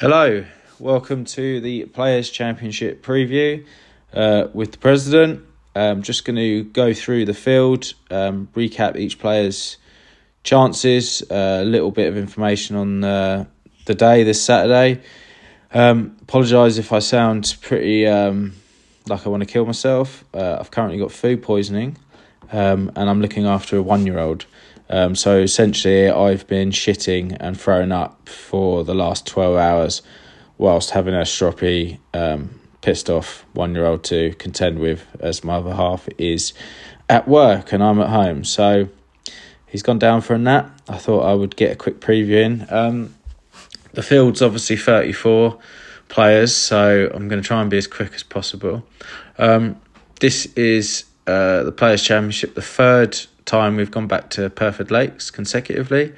Hello, welcome to the Players' Championship preview with the President. I'm just going to go through the field, recap each player's chances, a little bit of information on the day this Saturday. Apologise if I sound pretty like I want to kill myself. I've currently got food poisoning and I'm looking after a 1-year-old. So essentially I've been shitting and throwing up for the last 12 hours whilst having a stroppy, pissed off 1-year-old to contend with, as my other half is at work and I'm at home. So he's gone down for a nap. I thought I would get a quick preview in. The field's obviously 34 players, so I'm going to try and be as quick as possible. This is the Players' Championship, the third time we've gone back to Pyrford Lakes consecutively.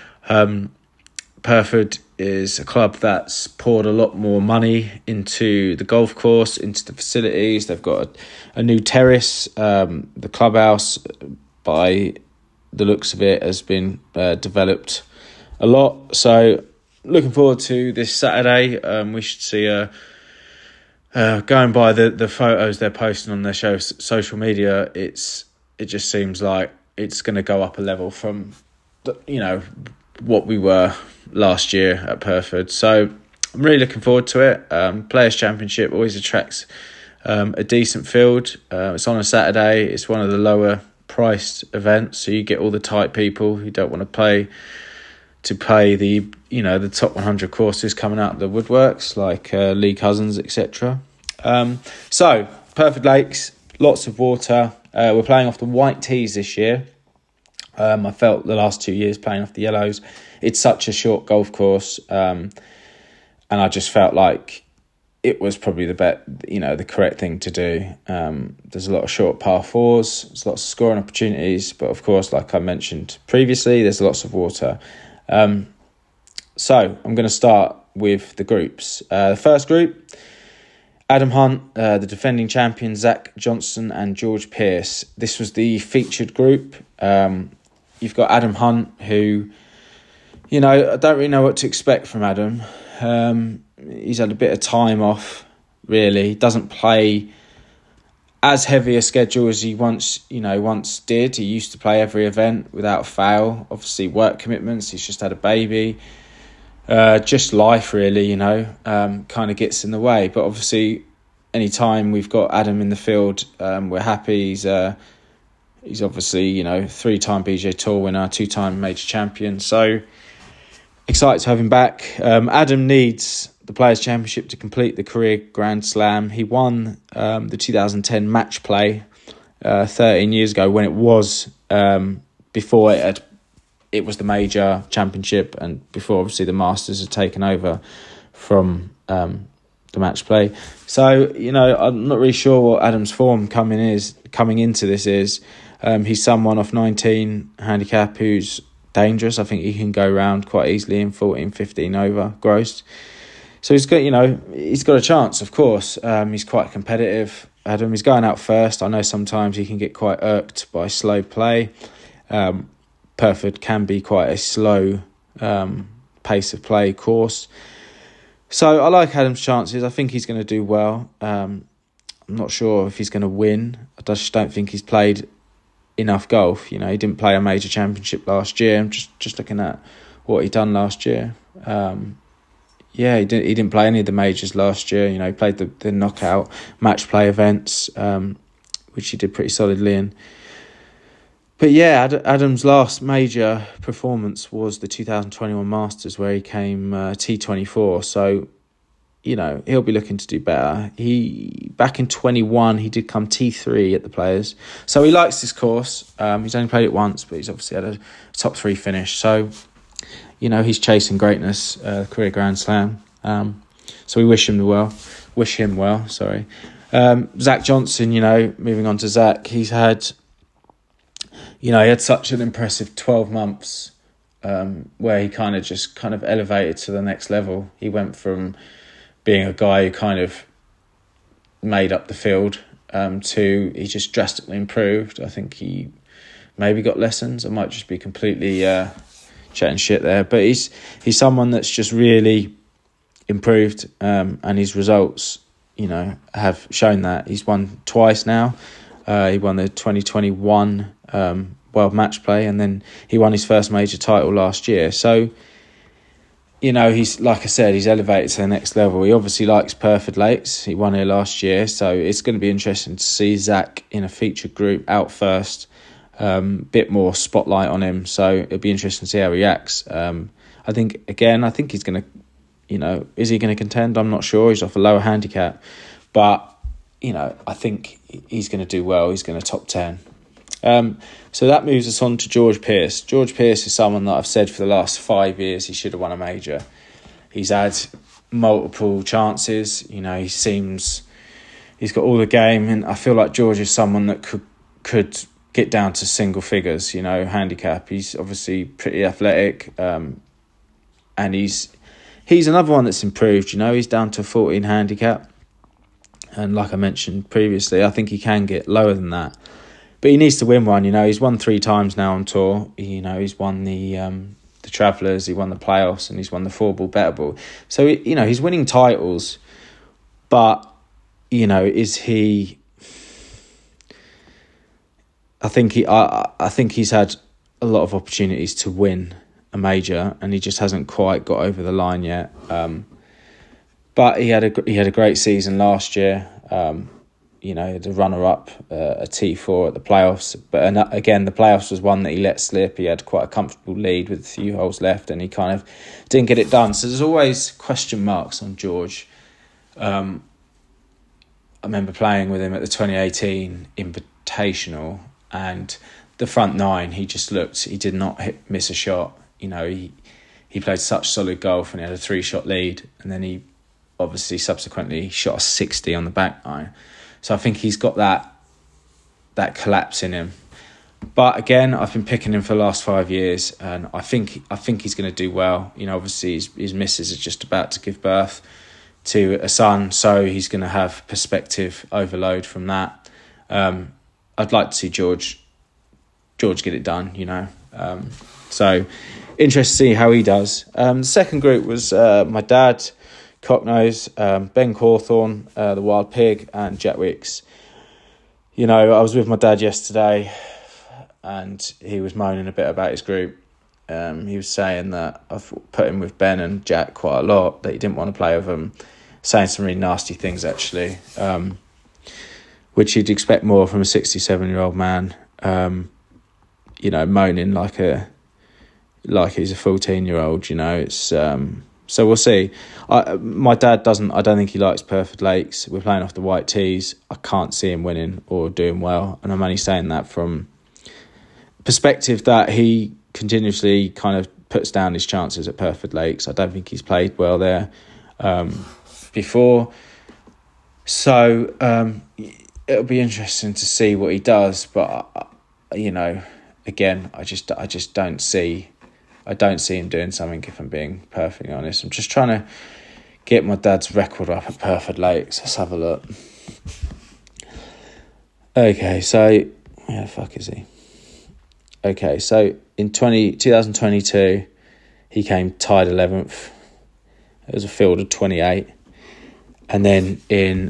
Pyrford is a club that's poured a lot more money into the golf course, into the facilities. They've got a new terrace. The clubhouse, by the looks of it, has been developed a lot. So looking forward to this Saturday. We should see going by the photos they're posting on their social media, it just seems like it's going to go up a level from what we were last year at Pyrford. So I'm really looking forward to it. Players' Championship always attracts a decent field. It's on a Saturday. It's one of the lower priced events, so you get all the tight people who don't want to pay the top 100 courses coming out of the woodworks, like Lee Cousins, etc. So Pyrford Lakes, lots of water. We're playing off the white tees this year. I felt the last 2 years playing off the yellows. It's such a short golf course, and I just felt like it was probably the correct thing to do. There's a lot of short par fours. There's lots of scoring opportunities, but of course, like I mentioned previously, there's lots of water. So I'm going to start with the groups. The first group: Adam Hunt, the defending champion, Zach Johnson and George Pearce. This was the featured group. You've got Adam Hunt, who, I don't really know what to expect from Adam. He's had a bit of time off, really. He doesn't play as heavy a schedule as he once did. He used to play every event without fail. Obviously, work commitments. He's just had a baby. Just life, really, kind of gets in the way. But obviously, any time we've got Adam in the field, we're happy. He's obviously, 3-time PGA Tour winner, 2-time major champion. So excited to have him back. Adam needs the Players' Championship to complete the career Grand Slam. He won the 2010 match play 13 years ago, when it was before it was the major championship, and before obviously the Masters had taken over from the match play. So, I'm not really sure what Adam's form coming into this is. He's someone off 19 handicap who's dangerous. I think he can go round quite easily in 14, 15 over gross. So he's got a chance, of course. He's quite competitive. Adam, he's going out first. I know sometimes he can get quite irked by slow play. Pyrford can be quite a slow pace of play course. So I like Adam's chances. I think he's going to do well. I'm not sure if he's going to win. I just don't think he's played enough golf. He didn't play a major championship last year. I'm just looking at what he done last year. He didn't play any of the majors last year. He played the knockout match play events, which he did pretty solidly in. But yeah, Adam's last major performance was the 2021 Masters, where he came T24. So, he'll be looking to do better. Back in 21, he did come T3 at the Players. So he likes this course. He's only played it once, but he's obviously had a top 3 finish. So, he's chasing greatness, career Grand Slam. So we wish him well. Zach Johnson, moving on to Zach, he's had... he had such an impressive 12 months where he kind of elevated to the next level. He went from being a guy who kind of made up the field to he just drastically improved. I think he maybe got lessons. I might just be completely chatting shit there. But he's someone that's just really improved, and his results, have shown that. He's won twice now. He won the 2021 World Match Play, and then he won his first major title last year. So, he's, like I said, he's elevated to the next level. He obviously likes Perford Lakes. He won here last year, so it's going to be interesting to see Zach in a featured group out first. Bit more spotlight on him, so it'll be interesting to see how he reacts. I think he's going to, is he going to contend? I'm not sure. He's off a lower handicap, but I think he's going to do well. He's going to top 10. So that moves us on to George Pearce. George Pearce is someone that I've said for the last 5 years he should have won a major. He's had multiple chances. He's got all the game, and I feel like George is someone that could get down to single figures, handicap. He's obviously pretty athletic, and he's another one that's improved. He's down to 14 handicap, and like I mentioned previously, I think he can get lower than that. But he needs to win one. He's won 3 times now on tour. He's won the Travellers, he won the playoffs, and he's won the 4-ball better ball. So he's winning titles, but is he? I think he's had a lot of opportunities to win a major, and he just hasn't quite got over the line yet. But he had a great season last year. The runner-up, a T4 at the playoffs. But again, the playoffs was one that he let slip. He had quite a comfortable lead with a few holes left, and he kind of didn't get it done. So there's always question marks on George. I remember playing with him at the 2018 Invitational, and the front 9, he did not miss a shot. He played such solid golf, and he had a 3-shot lead, and then he obviously subsequently shot a 60 on the back 9. So I think he's got that collapse in him. But again, I've been picking him for the last 5 years, and I think he's going to do well. Obviously his missus is just about to give birth to a son, so he's going to have perspective overload from that. I'd like to see George get it done. So interested to see how he does. The second group was my dad, Cocknose, Ben Cawthorne, the Wild Pig, and Jack Wicks. I was with my dad yesterday, and he was moaning a bit about his group. He was saying that I've put him with Ben and Jack quite a lot, that he didn't want to play with them, saying some really nasty things actually, which you'd expect more from a 67-year-old man. Moaning like he's a 14-year-old. It's so we'll see. My dad I don't think he likes Perford Lakes. We're playing off the white tees. I can't see him winning or doing well, and I'm only saying that from perspective that he continuously kind of puts down his chances at Perford Lakes. I don't think he's played well there before. So it'll be interesting to see what he does, but again, I just don't see him doing something, if I'm being perfectly honest. I'm just trying to get my dad's record up at Perford Lakes. Let's have a look. Okay, so where the fuck is he? Okay, so in 2022, he came tied 11th. It was a field of 28. And then in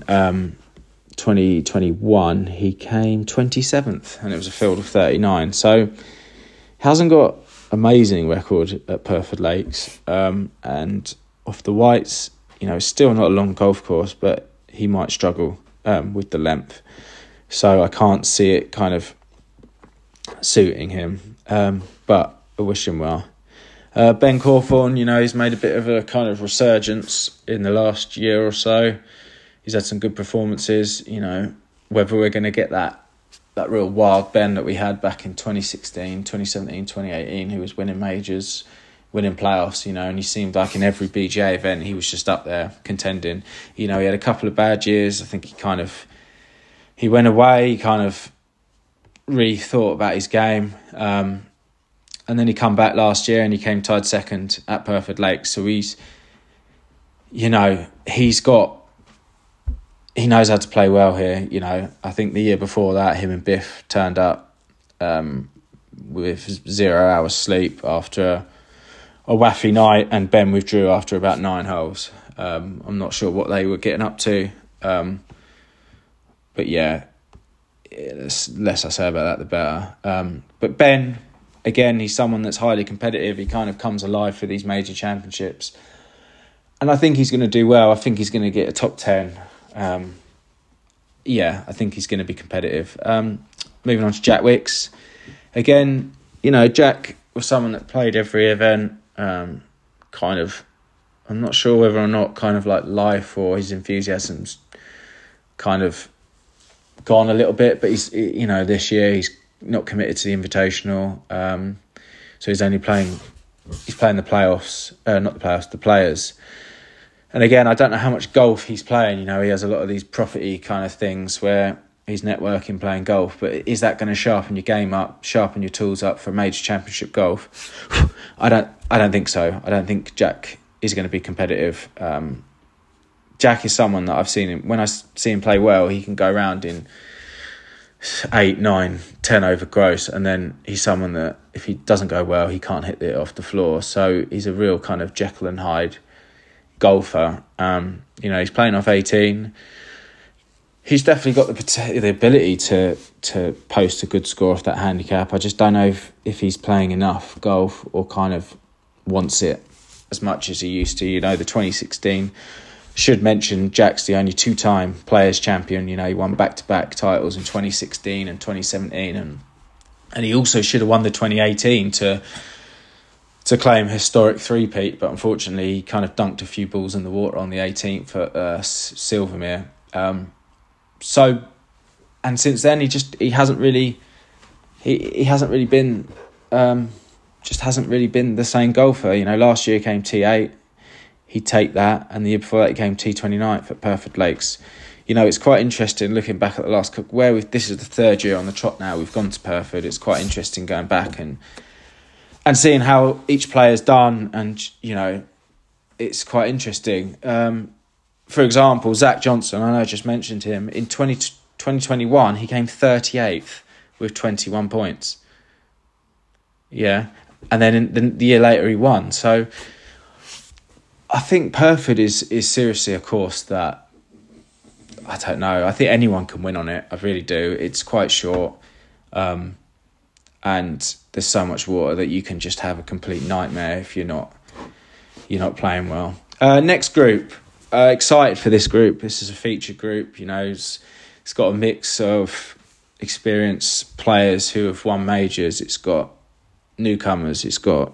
2021, he came 27th, and it was a field of 39. So he hasn't got amazing record at Perford Lakes, and off the whites, it's still not a long golf course, but he might struggle with the length. So I can't see it kind of suiting him, but I wish him well. Ben Cawthorne, he's made a bit of a kind of resurgence in the last year or so. He's had some good performances. Whether we're going to get that real wild Ben that we had back in 2016, 2017, 2018, who was winning majors, winning playoffs, and he seemed like in every BGA event he was just up there contending. He had a couple of bad years. I think he went away, he kind of rethought about his game, and then he come back last year and he came tied second at Perford Lakes. So he knows how to play well here. I think the year before that, him and Biff turned up with 0 hours sleep after a waffy night, and Ben withdrew after about 9 holes. I'm not sure what they were getting up to. But yeah, the less I say about that, the better. But Ben, again, he's someone that's highly competitive. He kind of comes alive for these major championships. And I think he's going to do well. I think he's going to get a top 10. Yeah, I think he's going to be competitive. Moving on to Jack Wicks. Again, Jack was someone that played every event. I'm not sure whether or not kind of like life or his enthusiasm's kind of gone a little bit, but he's, this year he's not committed to the Invitational. So he's only playing the playoffs, not the playoffs, the Players. And again, I don't know how much golf he's playing. He has a lot of these property kind of things where he's networking playing golf, but is that going to sharpen your game up, sharpen your tools up for major championship golf? I don't think so. I don't think Jack is going to be competitive. Jack is someone that I've seen him, when I see him play well, he can go around in 8, 9, 10 over gross, and then he's someone that if he doesn't go well, he can't hit it off the floor. So he's a real kind of Jekyll and Hyde golfer. He's playing off 18. He's definitely got the ability to post a good score off that handicap. I just don't know if he's playing enough golf or kind of wants it as much as he used to. The 2016, should mention Jack's the only 2-time Players champion. He won back-to-back titles in 2016 and 2017, and he also should have won the 2018 to claim historic three-peat, but unfortunately he kind of dunked a few balls in the water on the 18th at Silvermere. And since then he hasn't really been the same golfer. Last year he came T8, he'd take that, and the year before that he came T29th at Perfect Lakes. It's quite interesting looking back at the last couple, this is the third year on the trot now we've gone to Perfect. It's quite interesting going back and seeing how each player's done, and it's quite interesting. For example, Zach Johnson, I know I just mentioned him, in 2021, he came 38th with 21 points. Yeah. And then the year later he won. So I think Perfect is seriously a course that, I don't know, I think anyone can win on it. I really do. It's quite short. And there's so much water that you can just have a complete nightmare if you're not playing well. Next group. Excited for this group. This is a featured group. It's got a mix of experienced players who have won majors. It's got newcomers. It's got,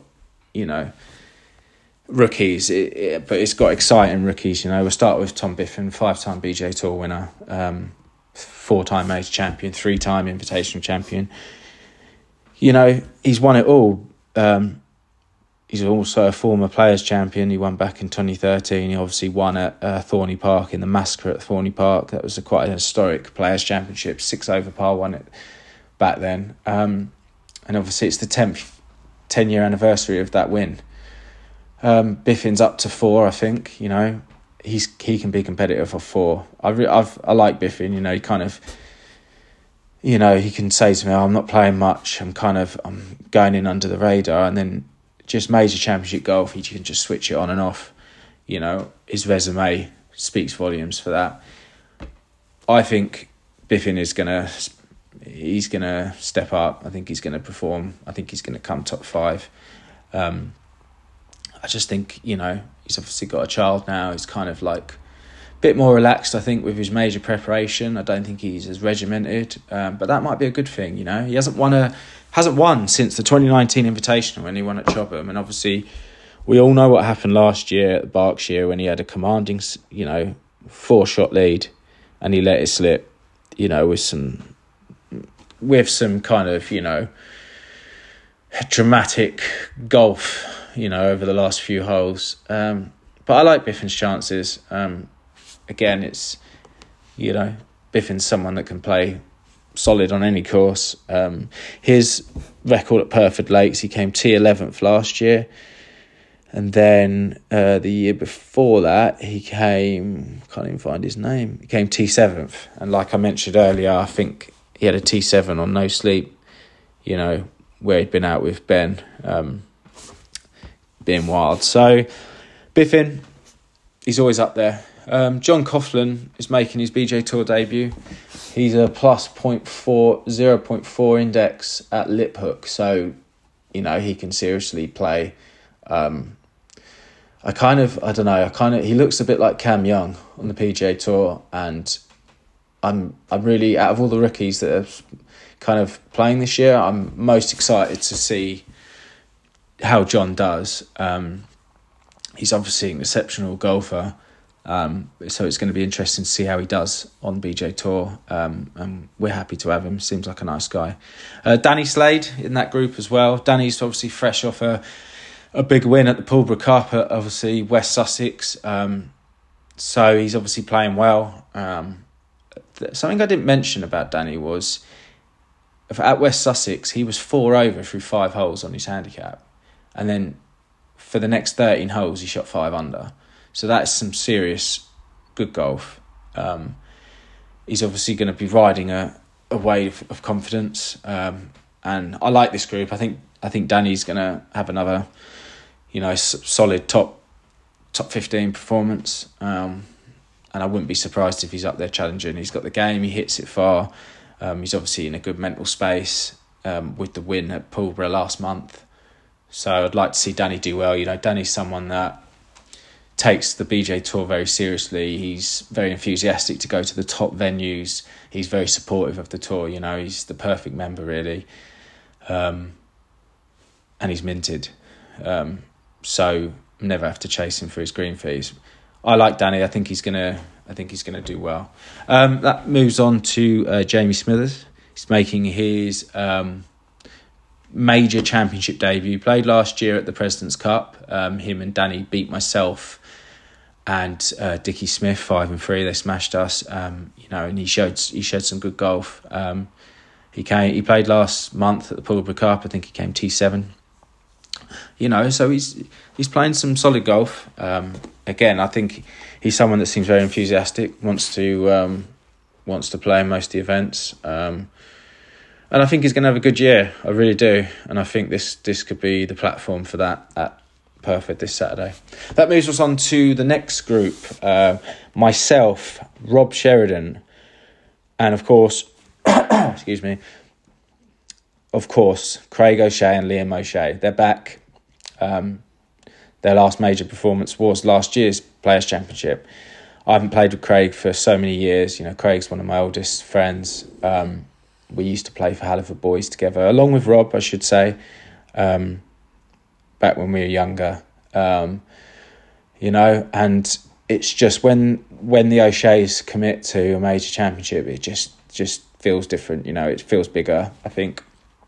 rookies. But it's got exciting rookies. We'll start with Tom Biffin, 5-time BJ Tour winner, 4-time major champion, 3-time invitational champion. He's won it all. He's also a former Players champion. He won back in 2013. He obviously won at Thorney Park in the Massacre at Thorney Park. That was quite an historic Players championship. 6 over par, won it back then. And obviously it's the 10-year anniversary of that win. Biffin's up to 4, I think. He can be competitive for 4. I like Biffin. He kind of, he can say to me, I'm not playing much. I'm going in under the radar, and then just major championship golf, he can just switch it on and off. His resume speaks volumes for that. I think Biffin he's gonna step up. I think he's gonna perform. I think he's gonna come top 5. I just think, he's obviously got a child now. He's kind of like a bit more relaxed, I think, with his major preparation. I don't think he's as regimented, but that might be a good thing. He hasn't won since the 2019 Invitational when he won at Chobham, and obviously we all know what happened last year at Berkshire when he had a commanding 4-shot lead and he let it slip, with some kind of dramatic golf over the last few holes, but I like Biffin's chances. Again, it's Biffin's someone that can play solid on any course. His record at Perfect Lakes, he came T11th last year, and then the year before that he came, can't even find his name, he came T7th, and like I mentioned earlier, I think he had a T7 on No Sleep, where he'd been out with Ben, being wild. So Biffin, he's always up there. John Coughlin is making his BJ Tour debut. He's a plus 0.4 index at lip hook, so he can seriously play. He looks a bit like Cam Young on the PGA Tour, and I'm really, out of all the rookies that are kind of playing this year, I'm most excited to see how John does. He's obviously an exceptional golfer, so it's going to be interesting to see how he does on the BJ Tour, and we're happy to have him. Seems like a nice guy. Danny Slade in that group as well. Danny's obviously fresh off a big win at the Pulborough Cup at obviously West Sussex, so he's obviously playing well. Something I didn't mention about Danny was at West Sussex he was 4 over through 5 holes on his handicap, and then for the next 13 holes he shot 5 under. So that's some serious good golf. He's obviously going to be riding a wave of confidence, and I like this group. I think Danny's going to have another, solid top 15 performance, and I wouldn't be surprised if he's up there challenging. He's got the game, he hits it far. He's obviously in a good mental space with the win at Pulborough last month. So I'd like to see Danny do well. Danny's someone that takes the BJ Tour very seriously. He's very enthusiastic to go to the top venues. He's very supportive of the tour. He's the perfect member, really. And he's minted. So never have to chase him for his green fees. I like Danny. I think he's gonna do well. That moves on to Jamie Smithers. He's making his major championship debut. Played last year at the President's Cup. Him and Danny beat myself and Dickie Smith 5-3. They smashed us. And he showed some good golf. He played last month at the Pulborough Cup. I think he came T7. So he's playing some solid golf. Again, I think he's someone that seems very enthusiastic, wants to play in most of the events, and I think he's going to have a good year. I really do, and I think this could be the platform for that at Perfect this Saturday. That moves us on to the next group. Myself, Rob Sheridan, and of course, excuse me. Of course, Craig O'Shea and Liam O'Shea. They're back. Their last major performance was last year's Players' Championship. I haven't played with Craig for so many years. Craig's one of my oldest friends. We used to play for Halliford Boys together, along with Rob, I should say, back when we were younger. And it's just when the O'Sheas commit to a major championship, it just feels different. It feels bigger, I think.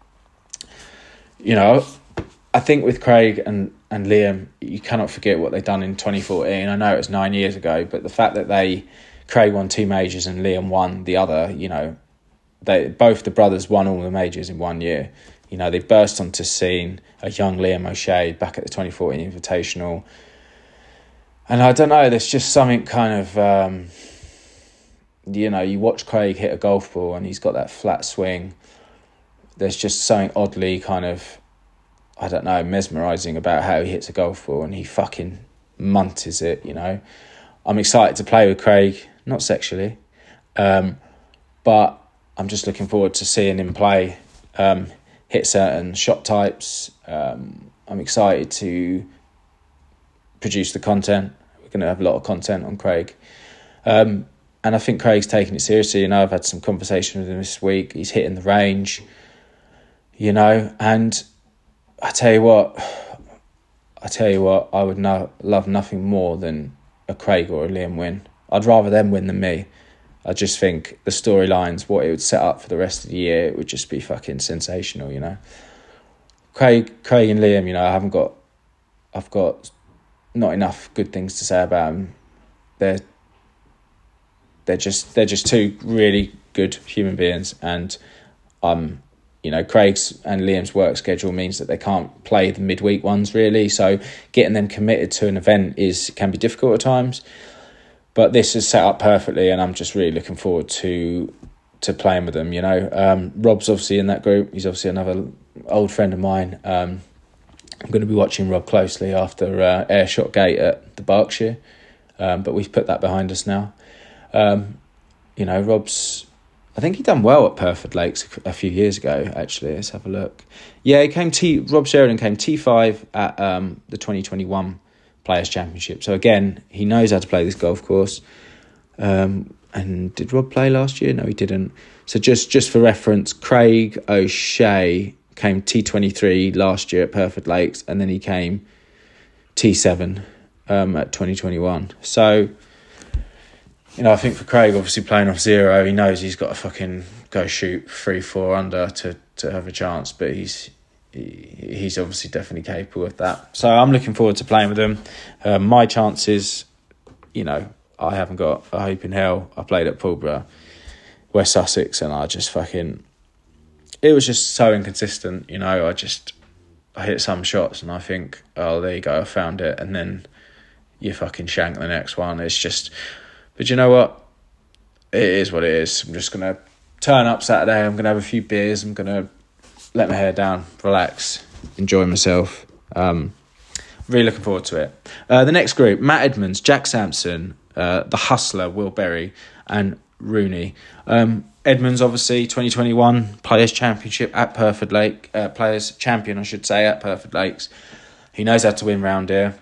I think with Craig and Liam, you cannot forget what they've done in 2014. I know it was 9 years ago, but the fact that Craig won 2 majors and Liam won the other, both the brothers won all the majors in 1 year. They burst onto scene, a young Liam O'Shea back at the 2014 Invitational. And I don't know, there's just something kind of, you watch Craig hit a golf ball and he's got that flat swing. There's just something oddly kind of, I don't know, mesmerising about how he hits a golf ball, and he fucking munters it, I'm excited to play with Craig, not sexually, but I'm just looking forward to seeing him play, hit certain shot types. I'm excited to produce the content. We're going to have a lot of content on Craig. And I think Craig's taking it seriously. I've had some conversation with him this week. He's hitting the range, and I tell you what, I would love nothing more than a Craig or a Liam win. I'd rather them win than me. I just think the storylines, what it would set up for the rest of the year, it would just be fucking sensational, Craig and Liam, I've got not enough good things to say about them. They're just 2 really good human beings, and Craig's and Liam's work schedule means that they can't play the midweek ones really, so getting them committed to an event can be difficult at times. But this is set up perfectly, and I'm just really looking forward to playing with them. Rob's obviously in that group. He's obviously another old friend of mine. I'm going to be watching Rob closely after Airshot Gate at the Berkshire, but we've put that behind us now. Rob's... I think he done well at Perford Lakes a few years ago, actually. Let's have a look. Yeah, Rob Sheridan came T5 at the 2021 Players' Championship. So again, he knows how to play this golf course. And did Rob play last year? No, he didn't. So just for reference, Craig O'Shea came T23 last year at Perford Lakes, and then he came T7 at 2021. So, I think for Craig, obviously playing off zero, he knows he's got to fucking go shoot 3-4 under to have a chance, but he's obviously definitely capable of that. So I'm looking forward to playing with him. My chances, I haven't got a hope in hell. I played at Pulborough, West Sussex, and I just it was just so inconsistent, I hit some shots and I think, oh, there you go, I found it, and then you fucking shank the next one. It's just, but you know what? It is what it is. I'm just going to turn up Saturday, I'm going to have a few beers, I'm going to let my hair down, relax, enjoy myself. Really looking forward to it. The next group, Matt Edmonds, Jack Sampson, the Hustler, Will Berry, and Rooney. Edmonds, obviously, 2021 Players' Championship at Perford Lake. Players' Champion, I should say, at Perford Lakes. He knows how to win round here.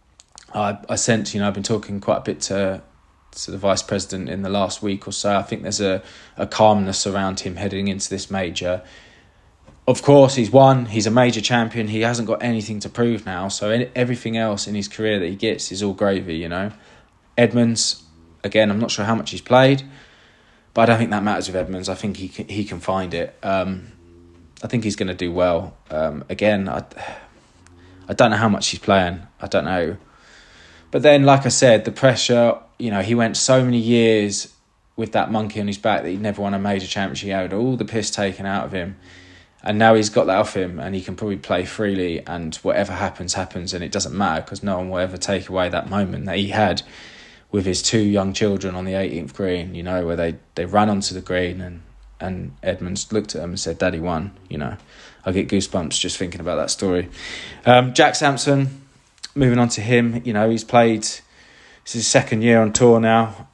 I sense, I've been talking quite a bit to the Vice President in the last week or so. I think there's a calmness around him heading into this major. Of course, he's won. He's a major champion. He hasn't got anything to prove now. So everything else in his career that he gets is all gravy, Edmonds, again, I'm not sure how much he's played, but I don't think that matters with Edmonds. I think he can find it. I think he's going to do well. Again, I don't know how much he's playing. I don't know. But then, like I said, the pressure, he went so many years with that monkey on his back that he never won a major championship. He had all the piss taken out of him. And now he's got that off him and he can probably play freely, and whatever happens, and it doesn't matter because no one will ever take away that moment that he had with his two young children on the 18th green, where they ran onto the green and Edmonds looked at them and said, Daddy won, I get goosebumps just thinking about that story. Jack Sampson, moving on to him, he's played, this is his second year on tour now.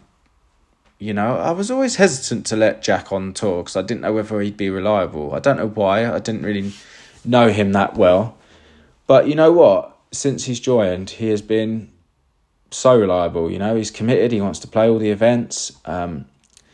I was always hesitant to let Jack on tour because I didn't know whether he'd be reliable. I don't know why. I didn't really know him that well. But you know what? Since he's joined, he has been so reliable. He's committed. He wants to play all the events. And,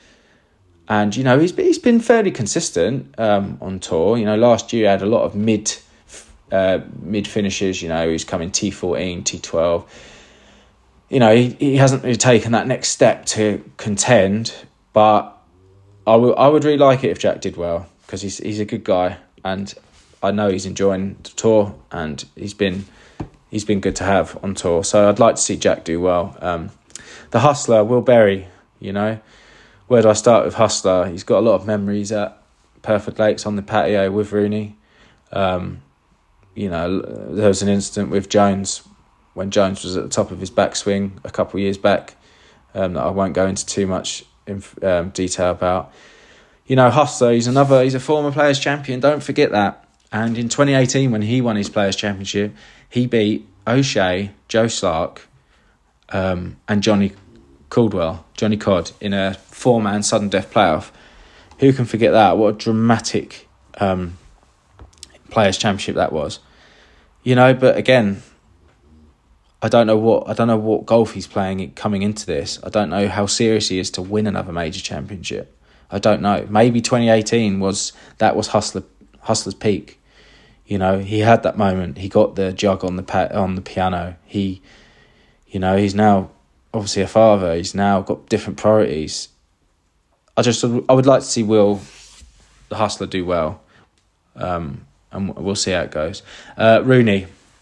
he's been fairly consistent on tour. Last year he had a lot of mid finishes. He's coming T14, T12. He hasn't really taken that next step to contend, but I would really like it if Jack did well because he's a good guy and I know he's enjoying the tour and he's been good to have on tour. So I'd like to see Jack do well. The Hustler, Will Berry, where do I start with Hustler? He's got a lot of memories at Perford Lakes on the patio with Rooney. There was an incident with Jones when Jones was at the top of his backswing a couple of years back that I won't go into too much detail about. Hustler, he's a former Players' Champion, don't forget that. And in 2018, when he won his Players' Championship, he beat O'Shea, Joe Slark, and Johnny Codd, in a 4-man sudden death playoff. Who can forget that? What a dramatic Players' Championship that was. But again, I don't know what golf he's playing coming into this. I don't know how serious he is to win another major championship. I don't know. Maybe 2018 was Hustler's peak. He had that moment. He got the jug on the piano. He's now obviously a father. He's now got different priorities. I would like to see Will, the Hustler, do well, and we'll see how it goes. Rooney,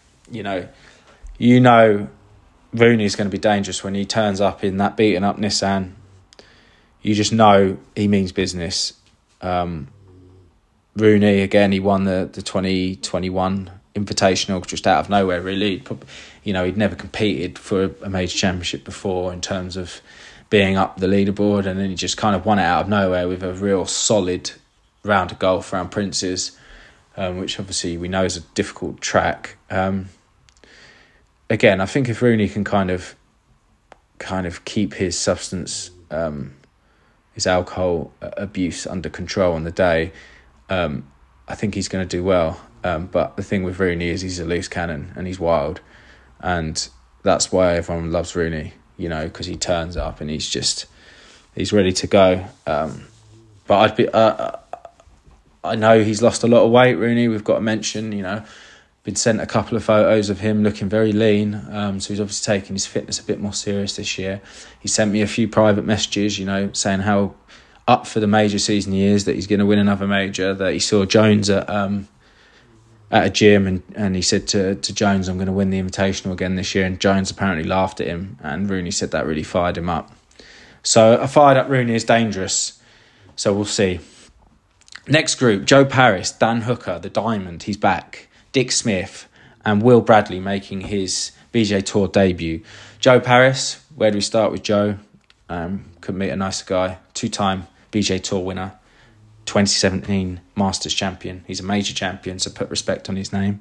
Rooney's going to be dangerous when he turns up in that beaten up Nissan. You just know he means business. Rooney, again, he won the 2021 Invitational just out of nowhere, really. He'd never competed for a major championship before in terms of being up the leaderboard, and then he just kind of won it out of nowhere with a real solid round of golf around Prince's. which obviously we know is a difficult track. Again, I think if Rooney can kind of keep his substance, his alcohol abuse under control on the day, I think he's going to do well. But the thing with Rooney is he's a loose cannon and he's wild, and that's why everyone loves Rooney, you know, because he turns up and he's ready to go. But I know he's lost a lot of weight, Rooney. We've got to mention, you know, been sent a couple of photos of him looking very lean. So he's obviously taking his fitness a bit more serious this year. He sent me a few private messages, you know, saying how up for the major season he is, that he's going to win another major, that he saw Jones at a gym and he said to Jones, I'm going to win the Invitational again this year. And Jones apparently laughed at him, and Rooney said that really fired him up. So a fired up Rooney is dangerous. So we'll see. Next group, Joe Paris, Dan Hooker, the Diamond, he's back. Dick Smith and Will Bradley making his BJ Tour debut. Joe Paris, where do we start with Joe? Couldn't meet a nicer guy. 2-time BJ Tour winner. 2017 Masters champion. He's a major champion, so put respect on his name.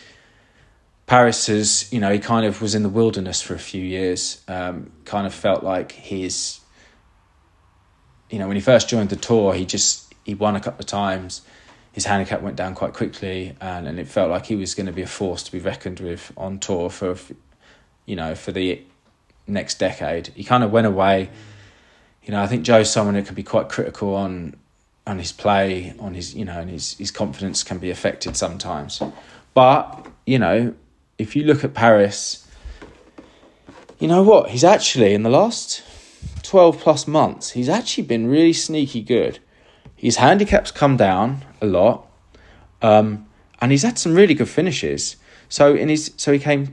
Paris is, you know, he kind of was in the wilderness for a few years. Kind of felt like his, you know, when he first joined the tour, he won a couple of times. His handicap went down quite quickly, and it felt like he was going to be a force to be reckoned with on tour for, you know, for the next decade. He kind of went away. You know, I think Joe's someone who can be quite critical on his play, on his, you know, and his confidence can be affected sometimes. But, you know, if you look at Paris, you know what? He's actually, in the last 12 plus months, he's actually been really sneaky good. His handicap's come down a lot, and he's had some really good finishes. So he came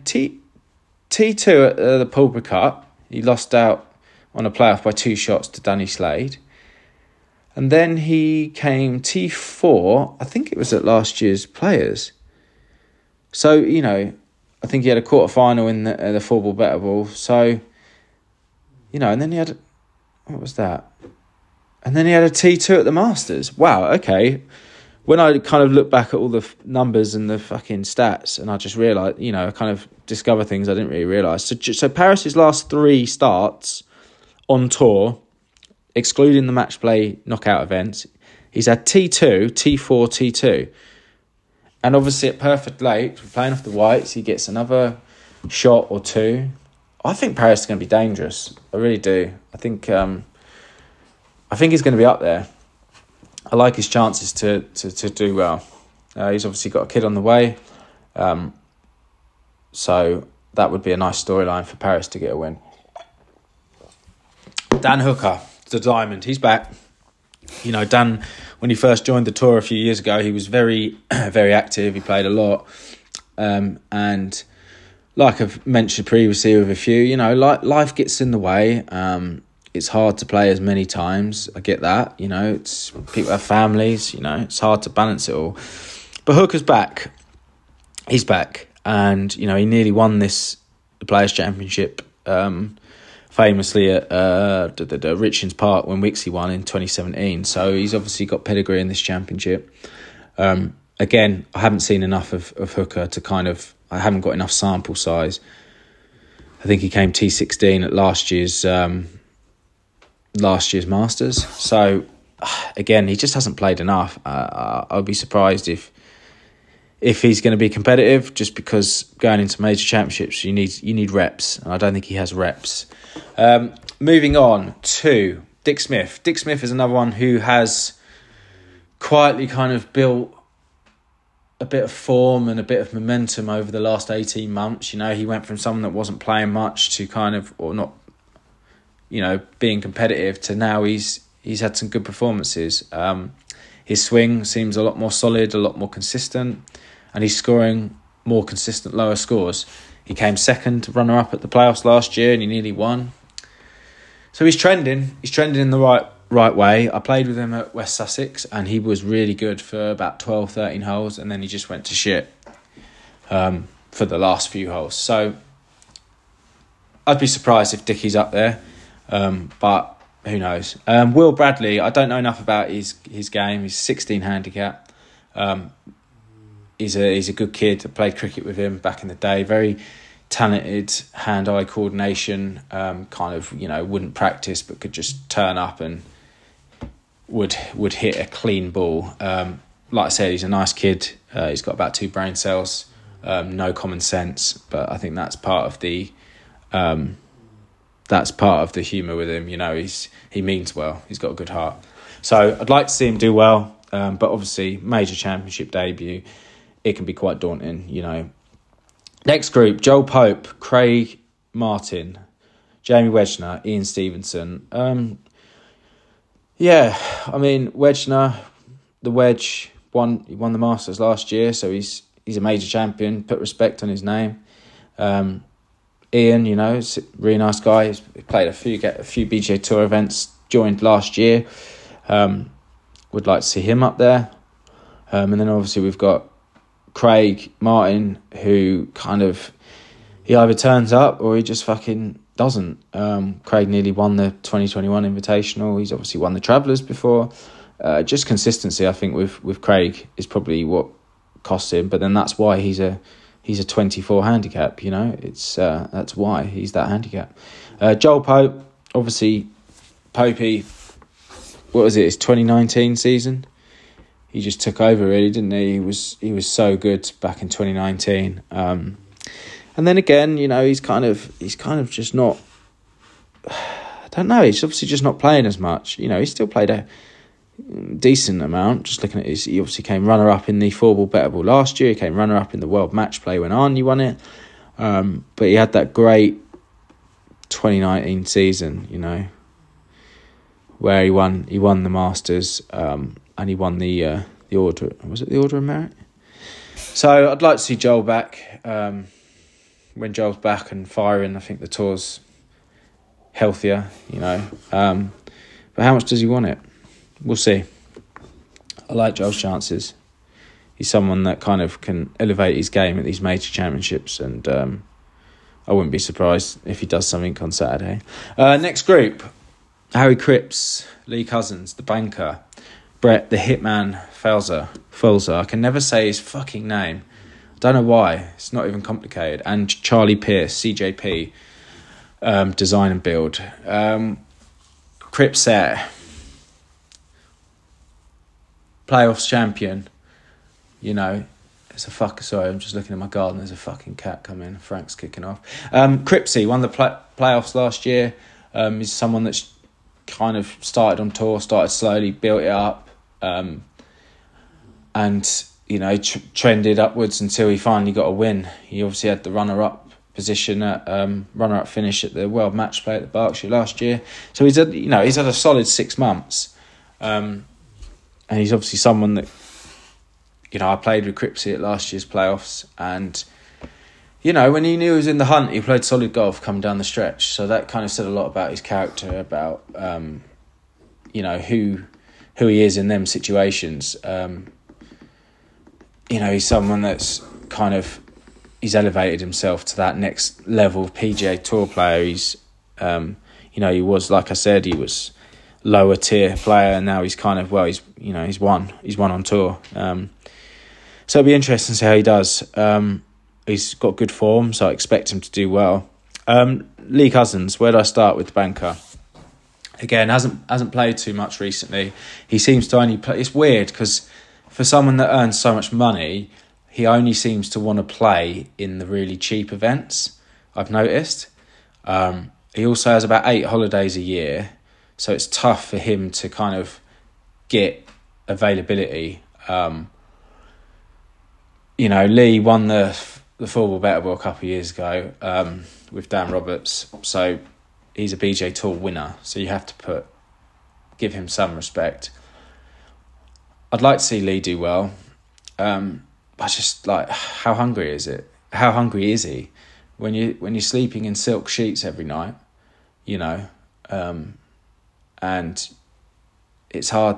T2 at the Pulborough Cup. He lost out on a playoff by 2 shots to Danny Slade. And then he came T4, I think it was at last year's Players. So, you know, I think he had a quarter-final in the 4-ball better ball. So, you know, and then he had, what was that? And then he had a T2 at the Masters. Wow, okay. When I kind of look back at all the numbers and the fucking stats, and I just realised, you know, I kind of discover things I didn't really realise. So Paris's last 3 starts on tour, excluding the match play knockout events, he's had T2, T4, T2. And obviously at Perfect Lake, playing off the whites, he gets another shot or 2. I think Paris is going to be dangerous. I really do. I think he's going to be up there. I like his chances to do well. He's obviously got a kid on the way. So that would be a nice storyline for Paris to get a win. Dan Hooker, the Diamond, he's back. You know, Dan, when he first joined the tour a few years ago, he was very, very active. He played a lot. And like I've mentioned previously with a few, you know, life gets in the way. It's hard to play as many times. I get that. You know, it's people have families. You know, it's hard to balance it all. But Hooker's back. He's back, and you know he nearly won the Players' Championship, famously at Richmond's Park when Wixie won in 2017. So he's obviously got pedigree in this championship. Again, I haven't seen enough of Hooker to kind of. I haven't got enough sample size. I think he came T16 at last year's Masters. So again, he just hasn't played enough. I'll be surprised if he's going to be competitive, just because going into major championships you need reps, and I don't think he has reps. Moving on to Dick Smith. Dick Smith is another one who has quietly kind of built a bit of form and a bit of momentum over the last 18 months. You know, he went from someone that wasn't playing much to kind of, or not, you know, being competitive, to now he's had some good performances. His swing seems a lot more solid, a lot more consistent, and he's scoring more consistent lower scores. He came second runner-up at the playoffs last year, and he nearly won. So he's trending. He's trending in the right way. I played with him at West Sussex, and he was really good for about 12, 13 holes, and then he just went to shit for the last few holes. So I'd be surprised if Dickie's up there. But who knows? Will Bradley, I don't know enough about his game. He's 16 handicap. he's a good kid. I played cricket with him back in the day. Very talented hand-eye coordination. Kind of, wouldn't practice but could just turn up and would hit a clean ball. Like I said, he's a nice kid. He's got about 2 brain cells. No common sense, but I think that's part of the humour with him. He means well. He's got a good heart. So I'd like to see him do well, but obviously major championship debut, it can be quite daunting. Next group: Joel Pope, Craig Martin, Jamie Wedgner, Ian Stevenson. Wedgner, the Wedge won the Masters last year, so he's a major champion. Put respect on his name. Ian, is a really nice guy. He's played a few BJ Tour events. Joined last year. Would like to see him up there. And then obviously we've got Craig Martin, who he either turns up or he just fucking doesn't. Craig nearly won the 2021 Invitational. He's obviously won the Travellers before. Just consistency, I think, with Craig is probably what cost him. But then that's why he's a 24 handicap. It's that's why he's that handicap. Joel Pope, obviously, Popey. What was it? His 2019 season. He just took over, really, didn't he? He was so good back in 2019. And then again, he's kind of just not. I don't know. He's obviously just not playing as much. He still played a decent amount. Just looking at he obviously came runner up in the 4-ball better ball last year. He came runner up in the World Match Play when Arnie won it. But he had that great 2019 season, where he won the Masters, and he won the Order. Was it the Order of Merit? So I'd like to see Joel back. When Joel's back and firing, I think the tour's healthier, But how much does he want it? We'll see. I like Joel's chances. He's someone that kind of can elevate his game at these major championships, and I wouldn't be surprised if he does something on Saturday. Next group: Harry Cripps, Lee Cousins, the banker, Brett the Hitman Fulzer. I can never say his fucking name. I don't know why. It's not even complicated. And Charlie Pierce, CJP, Design and Build. Cripps there. Playoffs champion. It's a sorry, I'm just looking at my garden. There's a fucking cat coming. Frank's kicking off. Cripsy won the playoffs last year. He's someone that's kind of started on tour, started slowly, built it up, and trended upwards until he finally got a win. He obviously had the runner-up position at runner-up finish at the World Match Play at the Berkshire last year. So he's had a solid 6 months, and he's obviously someone that I played with Cripsy at last year's playoffs, and when he knew he was in the hunt, he played solid golf coming down the stretch. So that kind of said a lot about his character, about who he is in them situations. He's someone that's he's elevated himself to that next level of PGA Tour player. He's he was, like I said, he was lower tier player, and now he's he's won on tour. So it'll be interesting to see how he does. He's got good form, so I expect him to do well. Lee Cousins, where do I start with the banker? Again, hasn't played too much recently. He seems to only play. It's weird because for someone that earns so much money, he only seems to want to play in the really cheap events, I've noticed. He also has about 8 holidays a year, so it's tough for him to kind of get availability. Lee won the 4-ball better ball a couple of years ago with Dan Roberts, so he's a BJ Tour winner, so you have to give him some respect. I'd like to see Lee do well. I just how hungry is it? How hungry is he? When you're sleeping in silk sheets every night, and it's hard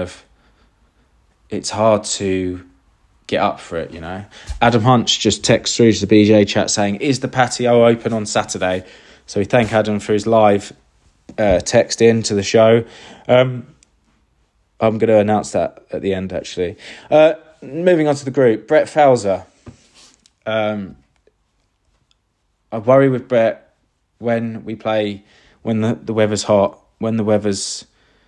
to get up for it, Adam Hunch just texted through to the BJ chat saying, "Is the patio open on Saturday?" So we thank Adam for his live text in to the show. I'm going to announce that at the end, actually. moving on to the group, Brett Fowler. I worry with Brett when we play, when the weather's hot, when the weather's,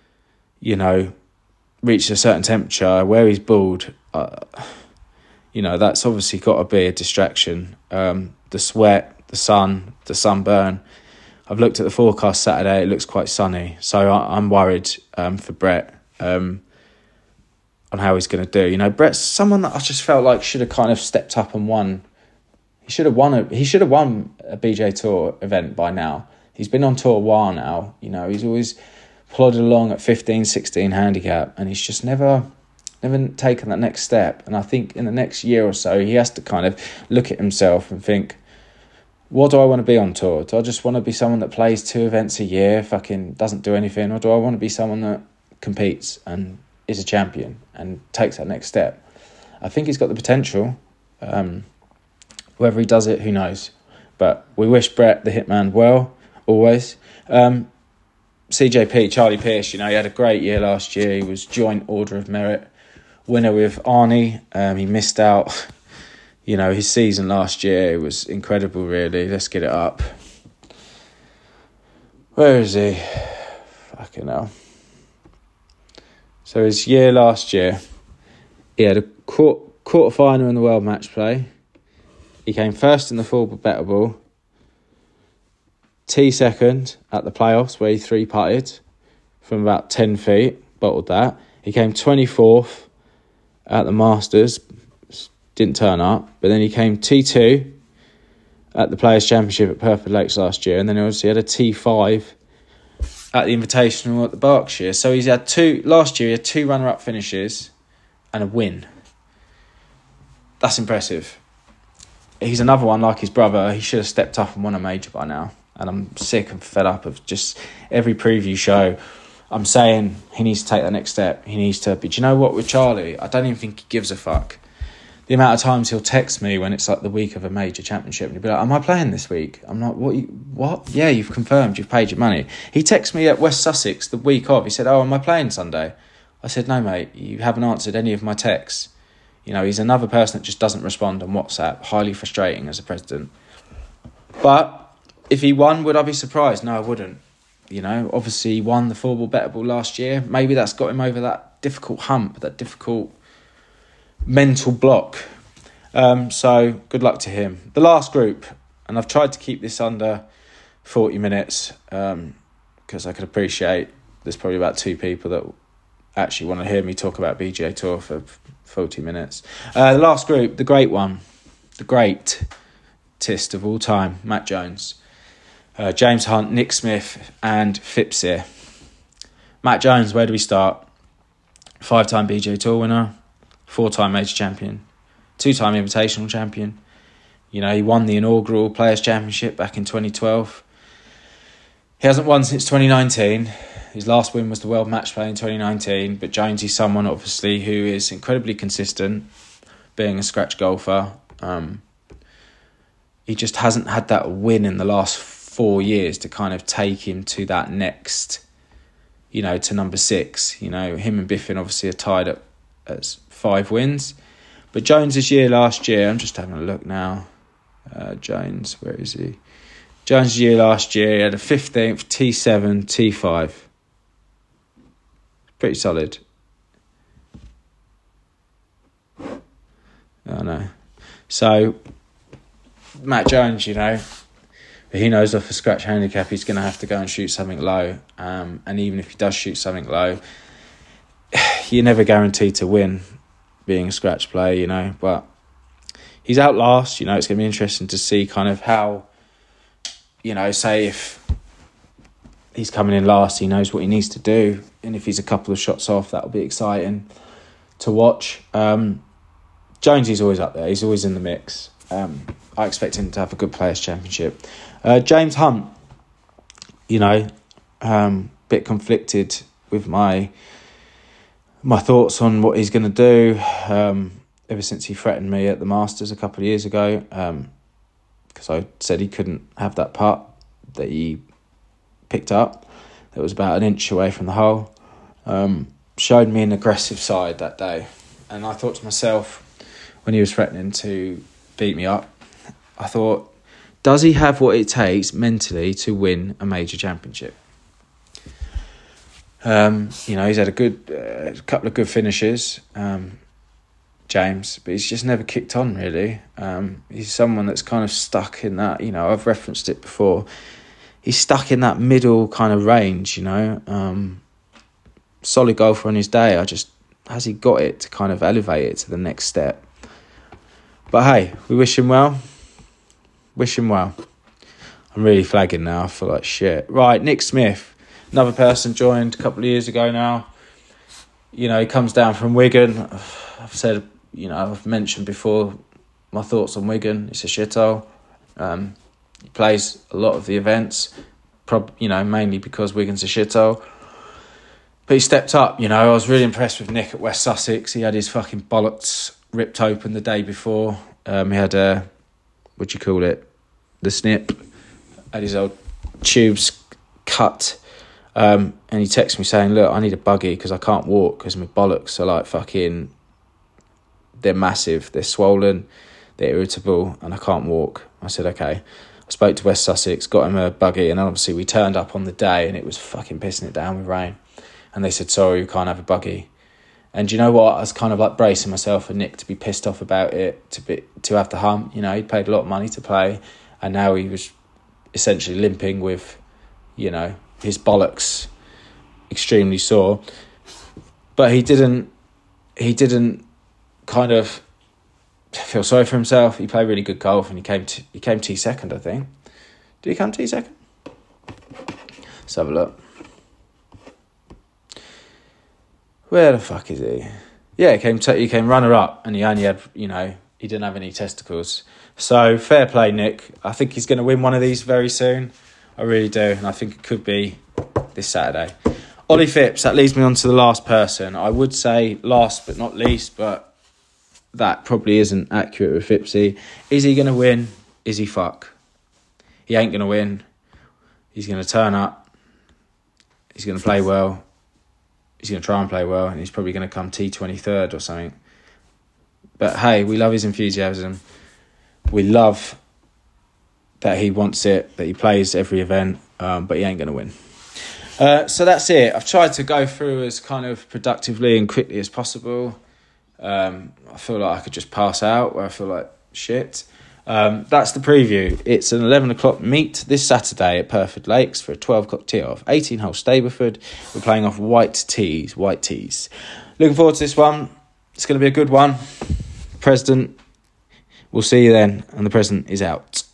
reached a certain temperature, where he's bald. That's obviously got to be a distraction. The sweat, the sun, the sunburn. I've looked at the forecast Saturday, it looks quite sunny. So I'm worried for Brett on how he's going to do. Brett's someone that I just felt like should have kind of stepped up and won. He should have won a BJ Tour event by now. He's been on tour a while now. He's always plodded along at 15, 16 handicap, and he's just never taken that next step. And I think in the next year or so, he has to kind of look at himself and think, what do I want to be on tour? Do I just want to be someone that plays 2 events a year, fucking doesn't do anything? Or do I want to be someone that competes and is a champion and takes that next step? I think he's got the potential. Whether he does it, who knows? But we wish Brett, the Hitman, well, always. CJP, Charlie Pierce, he had a great year last year. He was joint Order of Merit winner with Arnie. He missed out. His season last year was incredible, really. Let's get it up. Where is he? Fucking hell. So his year last year, he had a quarter-final in the World Match Play. He came first in the full better ball. T2 at the playoffs where he 3-putted from about 10 feet, bottled that. He came 24th at the Masters, didn't turn up, but then he came T2 at the Players' Championship at Perfect Lakes last year, and then he obviously had a T5 at the Invitational at the Berkshire. So he's had last year he had 2 runner-up finishes and a win. That's impressive. He's another one like his brother. He should have stepped up and won a major by now. And I'm sick and fed up of just every preview show I'm saying he needs to take the next step. He needs to. But do you know what with Charlie? I don't even think he gives a fuck. The amount of times he'll text me when it's like the week of a major championship and he'll be like, am I playing this week? I'm like, what? Yeah, you've confirmed, you've paid your money. He texted me at West Sussex the week of. He said, oh, am I playing Sunday? I said, no, mate, you haven't answered any of my texts. He's another person that just doesn't respond on WhatsApp. Highly frustrating as a president. But if he won, would I be surprised? No, I wouldn't. Obviously he won the 4-ball better ball last year. Maybe that's got him over that difficult hump, that difficult mental block. So good luck to him. The last group, and I've tried to keep this under 40 minutes because I could appreciate there's probably about 2 people that actually want to hear me talk about BJ Tour for 40 minutes. The last group, the great one, the greatest of all time, Matt Jones. James Hunt, Nick Smith and Fipsir. Matt Jones, where do we start? 5-time BJ Tour winner, 4-time major champion, 2-time invitational champion. He won the inaugural Players' Championship back in 2012. He hasn't won since 2019. His last win was the World Match Play in 2019. But Jones is someone, obviously, who is incredibly consistent, being a scratch golfer. He just hasn't had that win in the last 4 years to kind of take him to that next, to number 6. Him and Biffin obviously are tied at 5 wins. But Jones' year last year, I'm just having a look now. Jones, where is he? Jones' year last year, he had a 15th, T7, T5. Pretty solid. I know. So, Matt Jones, he knows off a scratch handicap he's going to have to go and shoot something low. And even if he does shoot something low, you're never guaranteed to win being a scratch player, But he's out last, it's going to be interesting to see kind of how, say if he's coming in last, he knows what he needs to do. And if he's a couple of shots off, that'll be exciting to watch. Jonesy's always up there. He's always in the mix. I expect him to have a good Players' Championship. James Hunt, bit conflicted with my thoughts on what he's going to do. Ever since he threatened me at the Masters a couple of years ago, because I said he couldn't have that putt that he picked up. That was about an inch away from the hole. Showed me an aggressive side that day. And I thought to myself, when he was threatening to beat me up, I thought, does he have what it takes mentally to win a major championship? You know, he's had a couple of good finishes, James, but he's just never kicked on, really. He's someone that's kind of stuck in that, you know, I've referenced it before. He's stuck in that middle kind of range, you know. Solid golfer on his day. Has he got it to kind of elevate it to the next step? But hey, we wish him well. Wish him well. I'm really flagging now. I feel like shit. Right, Nick Smith. Another person joined a couple of years ago now. You know, he comes down from Wigan. I've mentioned before my thoughts on Wigan. It's a shithole. He plays a lot of the events, mainly because Wigan's a shithole. But he stepped up, you know. I was really impressed with Nick at West Sussex. He had his fucking bollocks ripped open the day before. He had the snip. Had his old tubes cut. And he texted me saying, look, I need a buggy because I can't walk because my bollocks are like fucking... They're massive, they're swollen, they're irritable, and I can't walk. I said, okay. I spoke to West Sussex, got him a buggy, and obviously we turned up on the day and it was fucking pissing it down with rain. And they said, sorry, we can't have a buggy. And you know what? I was kind of like bracing myself for Nick to be pissed off about it, to have to hump. You know, he paid a lot of money to play, and now he was essentially limping with, you know, his bollocks extremely sore. But he didn't kind of feel sorry for himself. He played really good golf, and he came T2, I think. Did he come T2? Let's have a look. Where the fuck is he? Yeah, he came runner up, and he only had, you know, he didn't have any testicles. So fair play, Nick. I think he's going to win one of these very soon. I really do, and I think it could be this Saturday. Ollie Phipps, that leads me on to the last person. I would say last but not least, but that probably isn't accurate with Phipsy. Is he going to win? Is he fuck? He ain't going to win. He's going to turn up. He's going to play well. He's going to try and play well, and he's probably going to come T23rd or something. But hey, we love his enthusiasm. We love that he wants it, that he plays every event, but he ain't going to win. So that's it. I've tried to go through as kind of productively and quickly as possible. I feel like I could just pass out where I feel like shit. That's the preview. It's an 11 o'clock meet this Saturday at Perford Lakes for a 12 o'clock tee off. 18-hole Stableford. We're playing off white tees. Looking forward to this one. It's going to be a good one. President, we'll see you then. And the president is out.